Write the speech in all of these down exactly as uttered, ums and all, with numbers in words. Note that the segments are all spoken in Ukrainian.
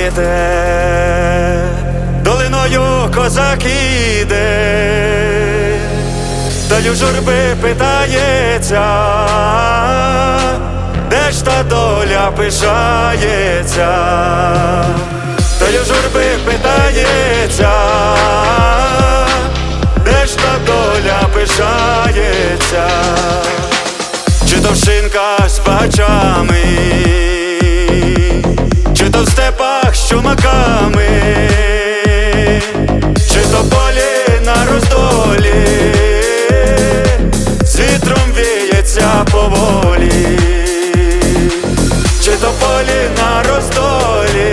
цвіте, долиною козак іде, долю журби питається, де ж та доля пишається, долю журби питається, де ж та доля пишається, чи то в шинках з бачами, чи то в степах з чумаками, чи то полі на роздолі, з вітром віється поволі, чи то полі на роздолі,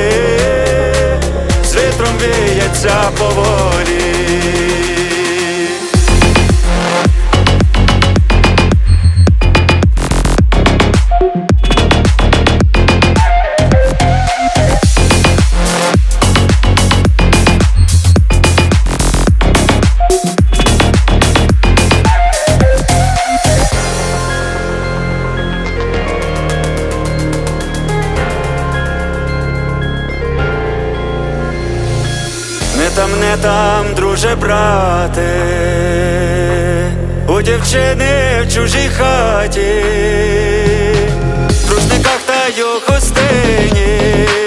з вітром віється поволі. Не там, не там, друже, брате, у дівчини в чужій хаті, в рушниках та й у хустині,